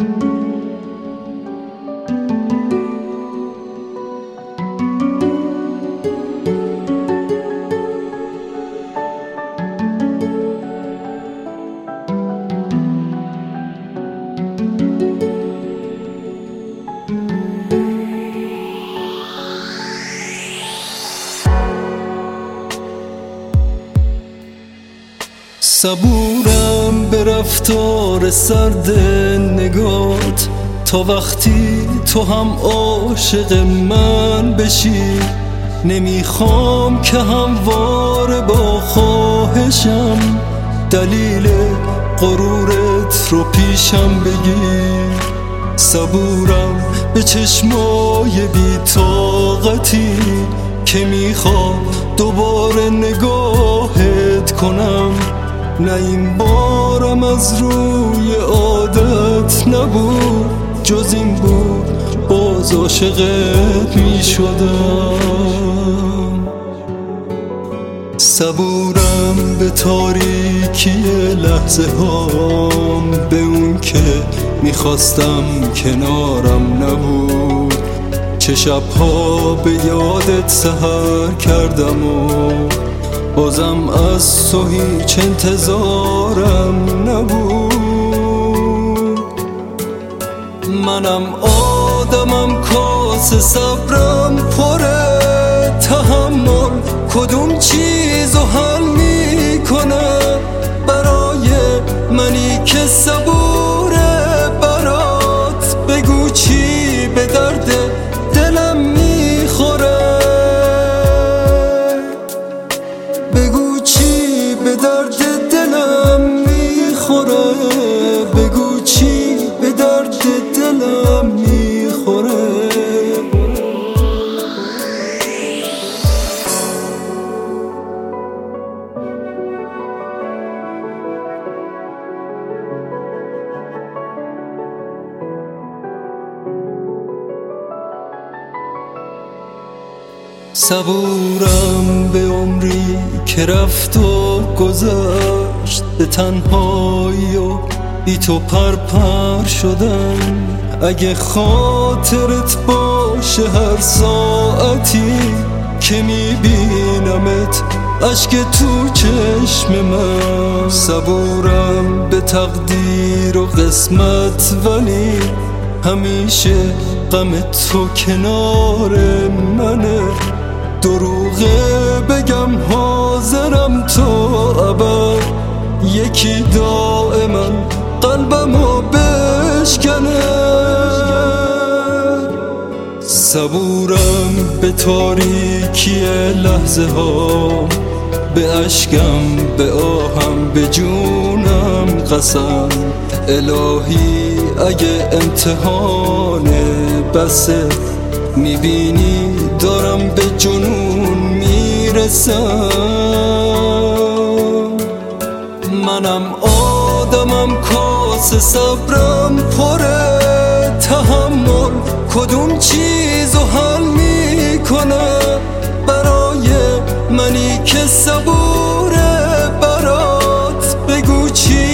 صبورم به رفتار سرد نگات تا وقتی تو هم عاشق من بشی. نمیخوام که همواره با خواهشم دلیل غرورت رو پیشم بگیر. صبورم به چشمای بی طاقتی که میخوام دوباره نگاهت کنم. نه این بارم از روی عادت نبود، جز این بود باز عاشقت می شدم. صبورم به تاریکی لحظه هام، به اون که میخواستم کنارم نبود. چه شبها به یادت سحر کردم و بازم از تو هیچ انتظارم نبود. منم آدمم کاسه صبرم پره، تحمل کدوم چیزو حل میکنه برای منی که صبوره. برات بگو چی به درد دلم میخوره، بگو چی به درد دلم میخوره، بگو چی به درد دلم میخوره. صبورم به عمری که رفت و گذشت، به تنهایی و بی تو پرپر شدم. اگه خاطرت باشه هر ساعتی که میبینمت اشک تو چشم من. صبورم به تقدیر و قسمت، ولی همیشه غم تو کنار منه. دروغه بگم حاضرم تو ابد، یکی دائما قلبمو بشکنه. صبورم به تاریکی لحظه ها، به اشکم به آهم به جونم قسم. الهی اگه امتحانه بسه، میبینی دارم به جنون میرسم. منم آدمم کاسه صبرم پره، تحمل کدوم چیزو حل میکنه برای منی که صبوره. برات بگو چی